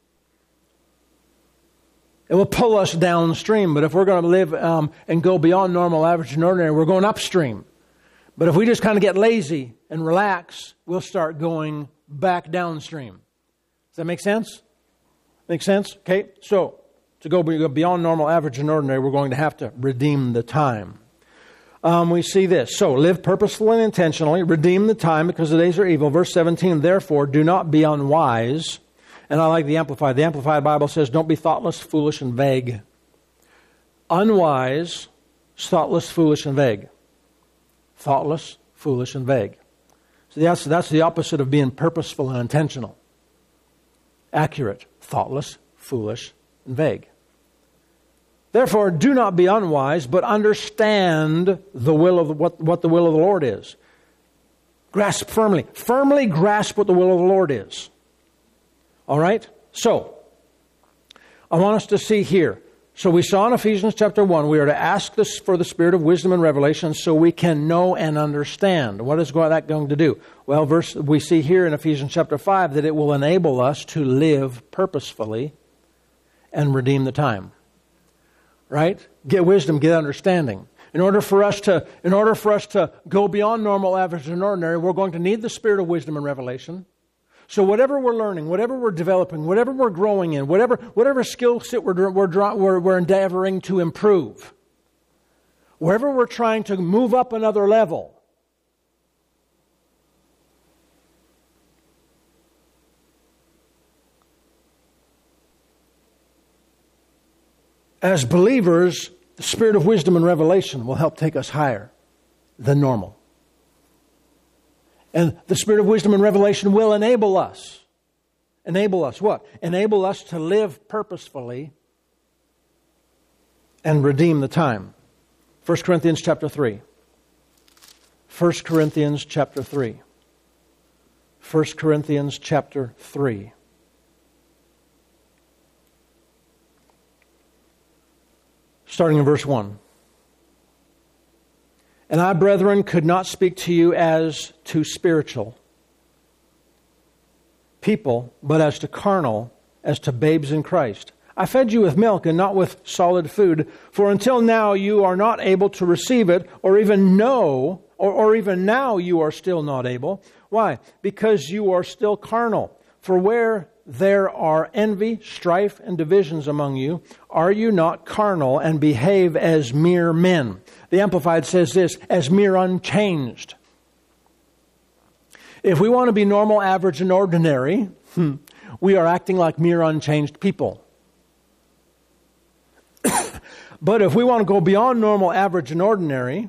It will pull us downstream. But if we're going to live um, and go beyond normal, average, and ordinary, we're going upstream. But if we just kind of get lazy and relax, we'll start going back downstream. Does that make sense? Make sense? Okay, so To go beyond normal, average, and ordinary, we're going to have to redeem the time. Um, we see this. So, live purposefully and intentionally. Redeem the time because the days are evil. Verse seventeen, therefore, do not be unwise. And I like the Amplified. The Amplified Bible says, don't be thoughtless, foolish, and vague. Unwise, thoughtless, foolish, and vague. Thoughtless, foolish, and vague. So that's, that's the opposite of being purposeful and intentional. Accurate, thoughtless, foolish, and vague. Therefore, do not be unwise, but understand the will of the, what, what the will of the Lord is. Grasp firmly. Firmly grasp what the will of the Lord is. All right? So, I want us to see here. So we saw in Ephesians chapter one, we are to ask this for the spirit of wisdom and revelation so we can know and understand. What is that going to do? Well, verse we see here in Ephesians chapter five that it will enable us to live purposefully and redeem the time. Right? Get wisdom, get understanding. In order for us to, in order for us to go beyond normal, average, and ordinary, we're going to need the spirit of wisdom and revelation. So whatever we're learning, whatever we're developing, whatever we're growing in, whatever whatever skill set we're, we're, we're, we're endeavoring to improve, wherever we're trying to move up another level, as believers, the spirit of wisdom and revelation will help take us higher than normal. And the spirit of wisdom and revelation will enable us. Enable us what? Enable us to live purposefully and redeem the time. First Corinthians chapter three. First Corinthians chapter three. First Corinthians chapter three. Starting in verse one. And I, brethren, could not speak to you as to spiritual people, but as to carnal, as to babes in Christ. I fed you with milk and not with solid food, for until now you are not able to receive it, or even know, or, or even now you are still not able. Why? Because you are still carnal. For where there are envy, strife, and divisions among you, are you not carnal and behave as mere men? The Amplified says this, as mere unchanged. If we want to be normal, average, and ordinary, we are acting like mere unchanged people. But if we want to go beyond normal, average, and ordinary,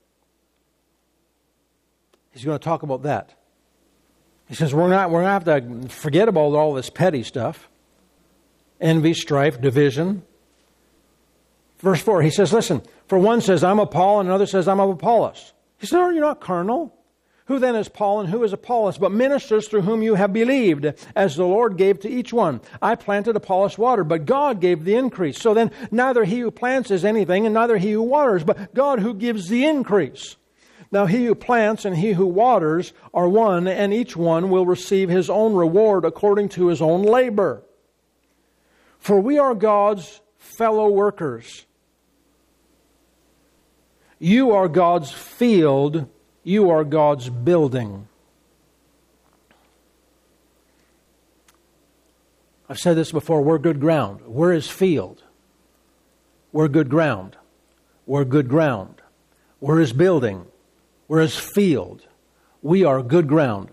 he's going to talk about that. He says we're not we're going to have to forget about all this petty stuff. Envy, strife, division. Verse four, he says, listen, for one says, I'm of Paul, and another says, I'm of Apollos. He said, are you not carnal? Who then is Paul and who is Apollos, but ministers through whom you have believed, as the Lord gave to each one? I planted, Apollos watered, but God gave the increase. So then neither he who plants is anything, and neither he who waters, but God who gives the increase. Now he who plants and he who waters are one, and each one will receive his own reward according to his own labor. For we are God's fellow workers. You are God's field. You are God's building. I've said this before, we're good ground. We're His field. We're good ground. We're good ground. We're His building. We're His field. We are good ground.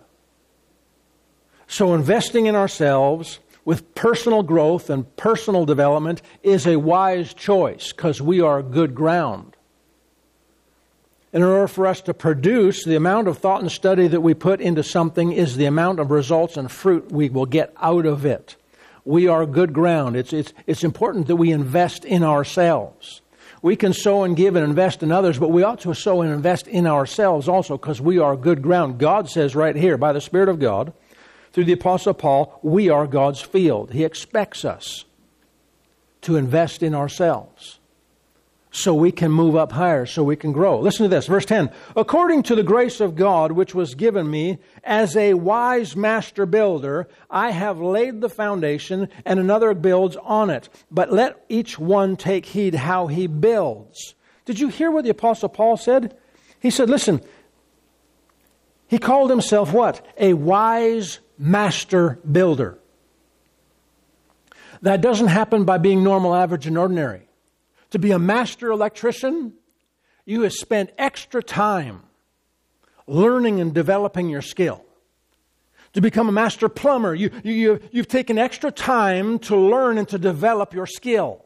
So investing in ourselves with personal growth and personal development is a wise choice because we are good ground. In order for us to produce, the amount of thought and study that we put into something is the amount of results and fruit we will get out of it. We are good ground. It's, it's, it's important that we invest in ourselves. We can sow and give and invest in others, but we ought to sow and invest in ourselves also because we are good ground. God says right here, by the Spirit of God, through the Apostle Paul, we are God's field. He expects us to invest in ourselves so we can move up higher, so we can grow. Listen to this, verse ten. According to the grace of God which was given me as a wise master builder, I have laid the foundation and another builds on it. But let each one take heed how he builds. Did you hear what the Apostle Paul said? He said, listen, he called himself what? A wise master builder. That doesn't happen by being normal, average, and ordinary. To be a master electrician, you have spent extra time learning and developing your skill. To become a master plumber, you, you, you've taken extra time to learn and to develop your skill.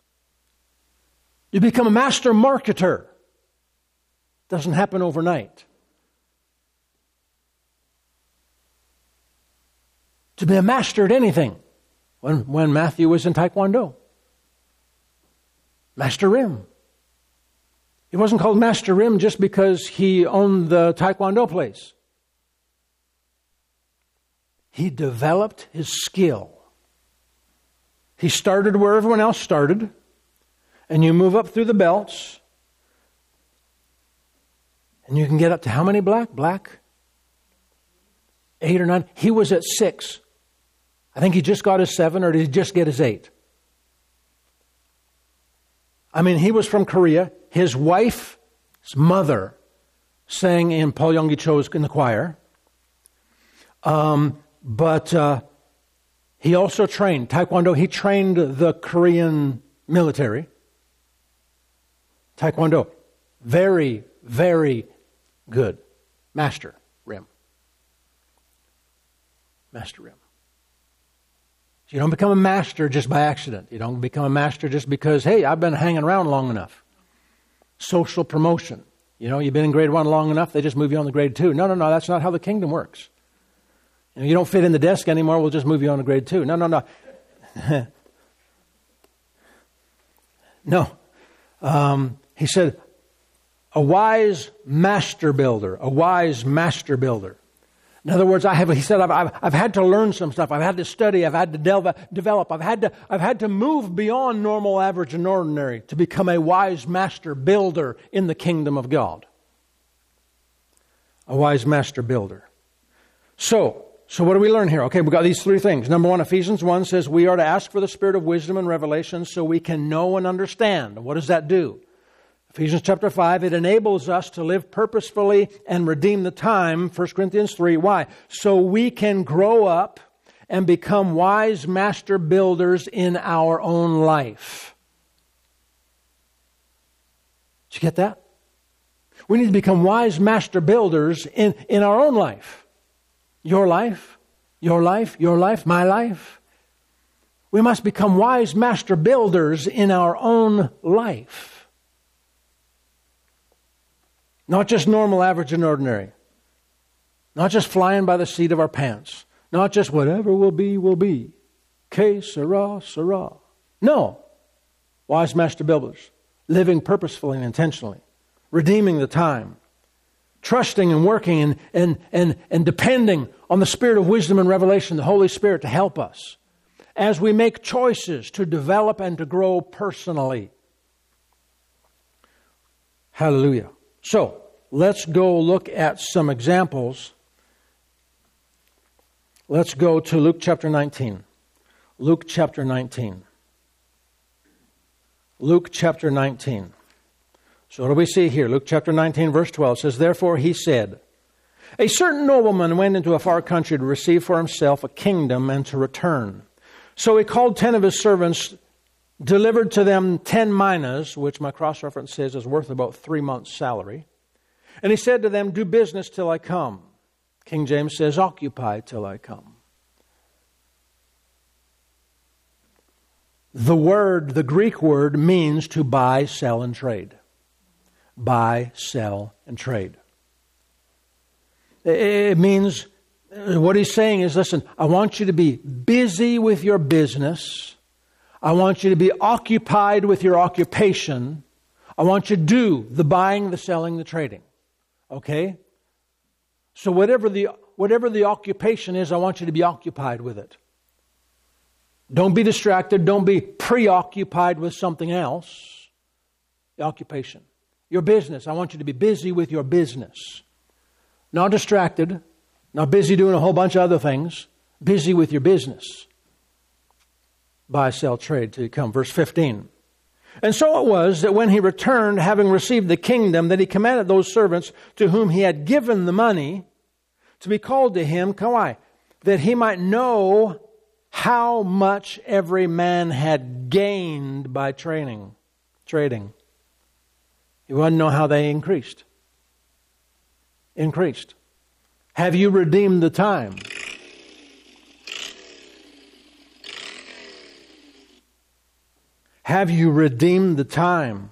You become a master marketer. Doesn't happen overnight. To be a master at anything. When, when Matthew was in Taekwondo. Master Rim. He wasn't called Master Rim just because he owned the Taekwondo place. He developed his skill. He started where everyone else started. And you move up through the belts. And you can get up to how many black? Black? Eight or nine? He was at six. I think he just got his seven, or did he just get his eight? I mean, he was from Korea. His wife's mother sang in Paul Young-gi Cho's in the choir. Um, but uh, he also trained Taekwondo. He trained the Korean military. Taekwondo. Very, very good. Master Rim. Master Rim. You don't become a master just by accident. You don't become a master just because, hey, I've been hanging around long enough. Social promotion. You know, you've been in grade one long enough, they just move you on to grade two. No, no, no, that's not how the kingdom works. You know, you don't fit in the desk anymore, we'll just move you on to grade two. No, no, no. no. Um, he said, a wise master builder, a wise master builder. In other words, I have. He said, I've, I've, I've had to learn some stuff. I've had to study. I've had to delve, develop. I've had to. I've had to move beyond normal, average, and ordinary to become a wise master builder in the kingdom of God. A wise master builder. So, so what do we learn here? Okay, we've got these three things. Number one, Ephesians one says we are to ask for the spirit of wisdom and revelation so we can know and understand. What does that do? Ephesians chapter five, it enables us to live purposefully and redeem the time. First Corinthians three, why? So we can grow up and become wise master builders in our own life. Did you get that? We need to become wise master builders in, in our own life. Your life, your life, your life, my life. We must become wise master builders in our own life. Not just normal, average, and ordinary. Not just flying by the seat of our pants. Not just whatever will be, will be. Que sera, sera. No. Wise master builders. Living purposefully and intentionally. Redeeming the time. Trusting and working and, and, and, and depending on the spirit of wisdom and revelation, the Holy Spirit, to help us as we make choices to develop and to grow personally. Hallelujah. So, let's go look at some examples. Let's go to Luke chapter nineteen. Luke chapter nineteen. Luke chapter nineteen. So what do we see here? Luke chapter nineteen, verse twelve says, therefore he said, a certain nobleman went into a far country to receive for himself a kingdom and to return. So he called ten of his servants, delivered to them ten minas, which my cross-reference says is worth about three months' salary. And he said to them, do business till I come. King James says, occupy till I come. The word, the Greek word, means to buy, sell, and trade. Buy, sell, and trade. It means, what he's saying is, listen, I want you to be busy with your business. I want you to be occupied with your occupation. I want you to do the buying, the selling, the trading. Okay? So whatever the whatever the occupation is, I want you to be occupied with it. Don't be distracted. Don't be preoccupied with something else. The occupation. Your business. I want you to be busy with your business. Not distracted. Not busy doing a whole bunch of other things. Busy with your business. Buy, sell, trade till you come. Verse fifteen. And so it was that when he returned, having received the kingdom, that he commanded those servants to whom he had given the money to be called to him, why? That he might know how much every man had gained by training, trading. You want to know how they increased? Increased. Have you redeemed the time? Have you redeemed the time?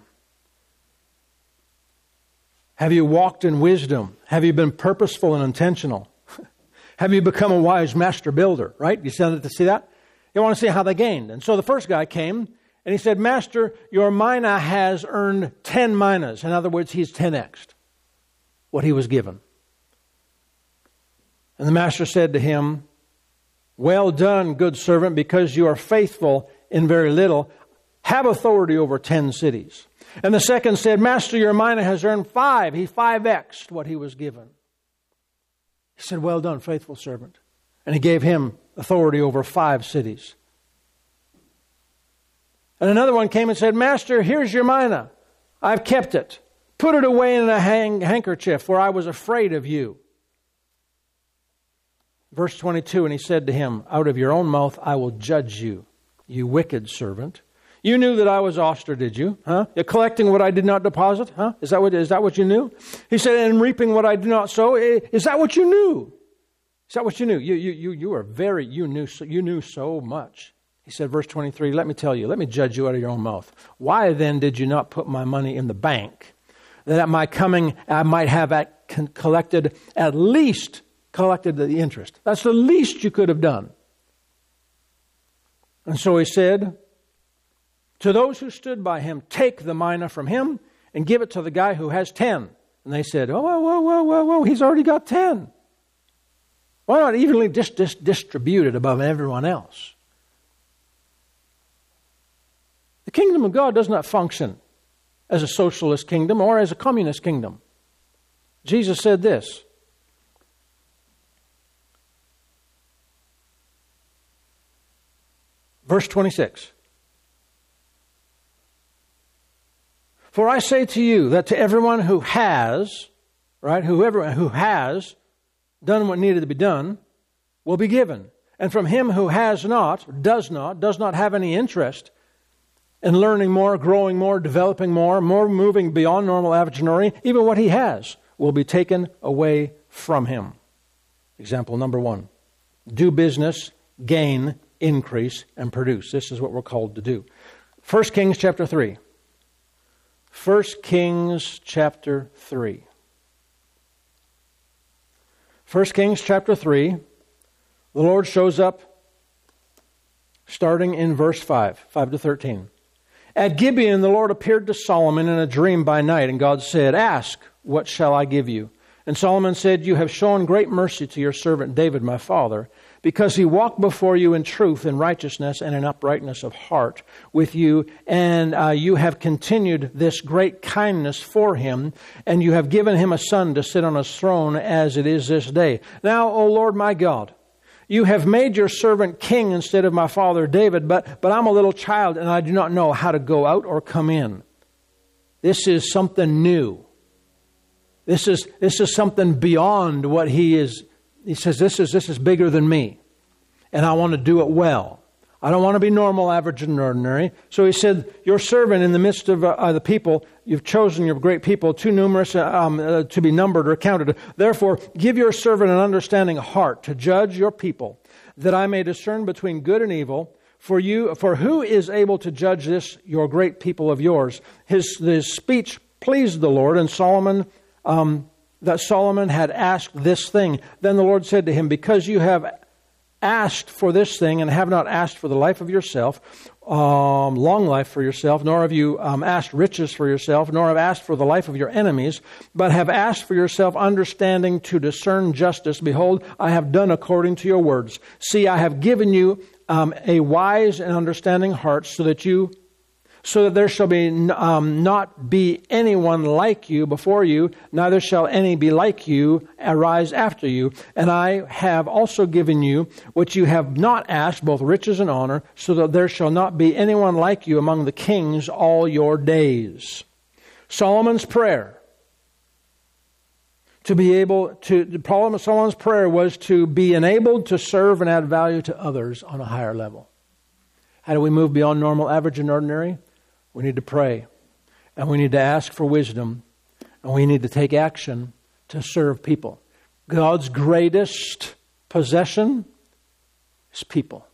Have you walked in wisdom? Have you been purposeful and intentional? Have you become a wise master builder? Right? You started to see that? You want to see how they gained. And so the first guy came and he said, Master, your mina has earned ten minas. In other words, he's ten x'd what he was given. And the master said to him, well done, good servant, because you are faithful in very little. Have authority over ten cities. And the second said, Master, your mina has earned five. He five x'd what he was given. He said, well done, faithful servant. And he gave him authority over five cities. And another one came and said, Master, here's your mina. I've kept it. Put it away in a hang- handkerchief, for I was afraid of you. Verse twenty-two, and he said to him, out of your own mouth I will judge you, you wicked servant. You knew that I was auster, did you? Huh? You're collecting what I did not deposit? Huh? Is that what, is that what you knew? He said, and reaping what I did not sow. Is that what you knew? Is that what you knew? You, you, you, you are very, you knew, so, you knew so much. He said, verse twenty-three, let me tell you, let me judge you out of your own mouth. Why then did you not put my money in the bank, that at my coming I might have at, collected, at least collected the interest? That's the least you could have done. And so he said, to those who stood by him, take the mina from him and give it to the guy who has ten. And they said, oh, whoa, whoa, whoa, whoa, whoa, he's already got ten. Why not evenly dis- dis- distribute it above everyone else? The kingdom of God does not function as a socialist kingdom or as a communist kingdom. Jesus said this. Verse twenty-six. For I say to you that to everyone who has, right, whoever who has done what needed to be done will be given. And from him who has not, does not, does not have any interest in learning more, growing more, developing more, more moving beyond normal average and even what he has will be taken away from him. Example number one. Do business, gain, increase, and produce. This is what we're called to do. First Kings chapter three. First Kings chapter three. First Kings chapter three. The Lord shows up starting in verse five, five to thirteen. At Gibeon, the Lord appeared to Solomon in a dream by night, and God said, ask, what shall I give you? And Solomon said, you have shown great mercy to your servant David, my father, because he walked before you in truth and righteousness and in uprightness of heart with you, and uh, you have continued this great kindness for him, and you have given him a son to sit on his throne as it is this day. Now, O Lord my God, you have made your servant king instead of my father David, but, but I'm a little child and I do not know how to go out or come in. This is something new. This is, this is something beyond what he is. He says, this is, this is bigger than me. And I want to do it well. I don't want to be normal, average, and ordinary. So he said, your servant in the midst of uh, the people, you've chosen your great people, too numerous um, uh, to be numbered or counted. Therefore, give your servant an understanding heart to judge your people, that I may discern between good and evil. For you, for who is able to judge this, your great people of yours? His, his speech pleased the Lord, and Solomon, um, that Solomon had asked this thing. Then the Lord said to him, because you have asked for this thing and have not asked for the life of yourself, um, long life for yourself, nor have you um, asked riches for yourself, nor have asked for the life of your enemies, but have asked for yourself understanding to discern justice. Behold, I have done according to your words. See, I have given you um, a wise and understanding heart, so that you so that there shall be um, not be anyone like you before you, neither shall any be like you arise after you. And I have also given you what you have not asked, both riches and honor, so that there shall not be anyone like you among the kings all your days. Solomon's prayer To be able to, Paul Solomon's prayer was to be enabled to serve and add value to others on a higher level. How do we move beyond normal, average, and ordinary? We need to pray. And we need to ask for wisdom. And we need to take action to serve people. God's greatest possession is people.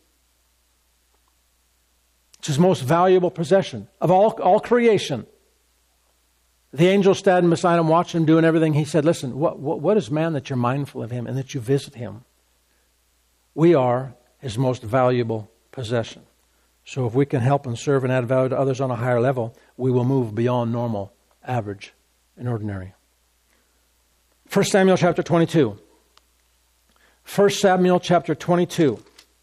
It's His most valuable possession of all, all creation. The angel stood beside him, watched him doing everything. He said, listen, what, what, what is man that you're mindful of him and that you visit him? We are His most valuable possession. So if we can help and serve and add value to others on a higher level, we will move beyond normal, average, and ordinary. First Samuel chapter twenty-two. First Samuel chapter twenty-two.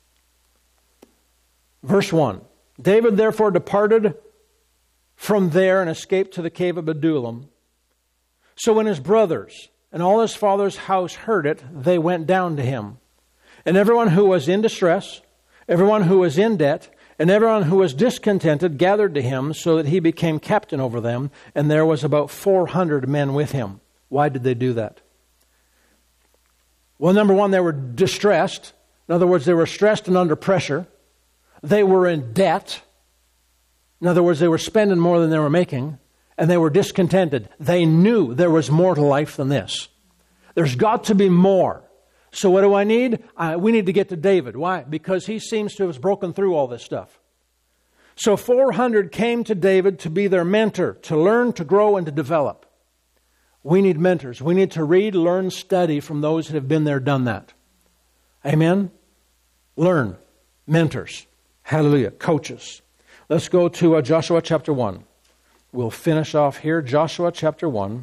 Verse one. David therefore departed from there and escaped to the cave of Adullam. So when his brothers and all his father's house heard it, they went down to him. And everyone who was in distress, everyone who was in debt, and everyone who was discontented gathered to him, so that he became captain over them, and there was about four hundred men with him. Why did they do that? Well, number one, they were distressed. In other words, they were stressed and under pressure. They were in debt. In other words, they were spending more than they were making, and they were discontented. They knew there was more to life than this. There's got to be more. So what do I need? I, we need to get to David. Why? Because he seems to have broken through all this stuff. So four hundred came to David to be their mentor, to learn, to grow, and to develop. We need mentors. We need to read, learn, study from those that have been there, done that. Amen? Learn. Mentors. Hallelujah. Coaches. Let's go to uh, Joshua chapter one. We'll finish off here. Joshua chapter one.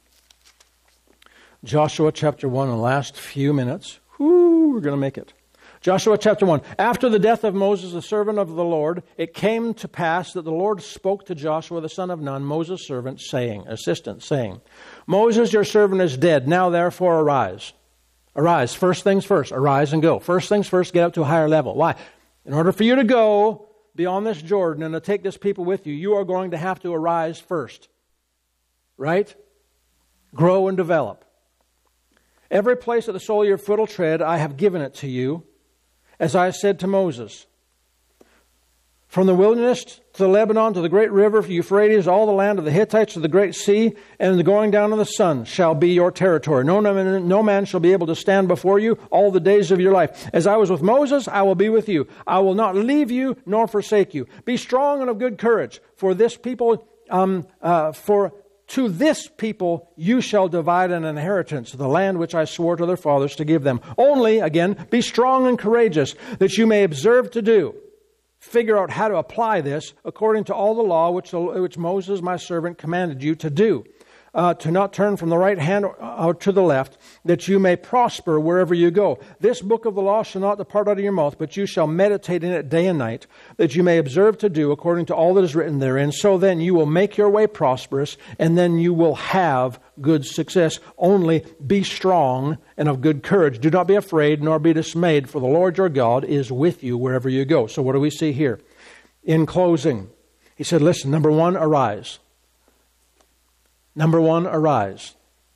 Joshua chapter one in the last few minutes. Whoo, we're going to make it. Joshua chapter one. After the death of Moses, the servant of the Lord, it came to pass that the Lord spoke to Joshua, the son of Nun, Moses' servant, saying, assistant, saying, Moses, your servant is dead. Now therefore arise. Arise. First things first. Arise and go. First things first, get up to a higher level. Why? In order for you to go beyond this Jordan and to take this people with you, you are going to have to arise first. Right? Grow and develop. Every place that the sole of your foot will tread, I have given it to you, as I said to Moses. From the wilderness to the Lebanon to the great river of Euphrates, all the land of the Hittites to the great sea, and the going down of the sun shall be your territory. No, no, no man shall be able to stand before you all the days of your life. As I was with Moses, I will be with you. I will not leave you nor forsake you. Be strong and of good courage, for this people, um, uh, for to this people you shall divide an inheritance, the land which I swore to their fathers to give them. Only, again, be strong and courageous, that you may observe to do. Figure out how to apply this according to all the law which, which Moses, my servant, commanded you to do. Uh, to not turn from the right hand or, or to the left, that you may prosper wherever you go. This book of the law shall not depart out of your mouth, but you shall meditate in it day and night, that you may observe to do according to all that is written therein. So then you will make your way prosperous, and then you will have good success. Only be strong and of good courage. Do not be afraid, nor be dismayed, for the Lord your God is with you wherever you go. So what do we see here? In closing, he said, listen, number one, arise. Number one, arise.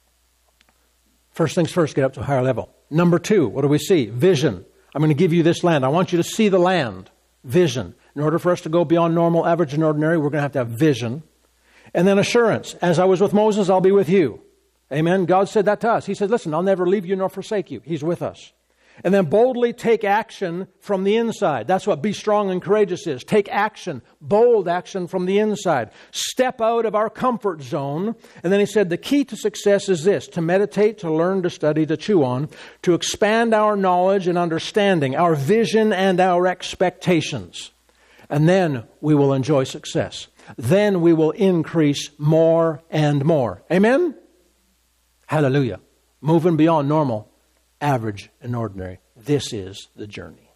First things first, get up to a higher level. Number two, what do we see? Vision. I'm going to give you this land. I want you to see the land. Vision. In order for us to go beyond normal, average, and ordinary, we're going to have to have vision. And then assurance. As I was with Moses, I'll be with you. Amen. God said that to us. He said, listen, I'll never leave you nor forsake you. He's with us. And then boldly take action from the inside. That's what be strong and courageous is. Take action, bold action from the inside. Step out of our comfort zone. And then he said the key to success is this: to meditate, to learn, to study, to chew on, to expand our knowledge and understanding, our vision and our expectations. And then we will enjoy success. Then we will increase more and more. Amen? Hallelujah. Moving beyond normal, average, and ordinary. This is the journey.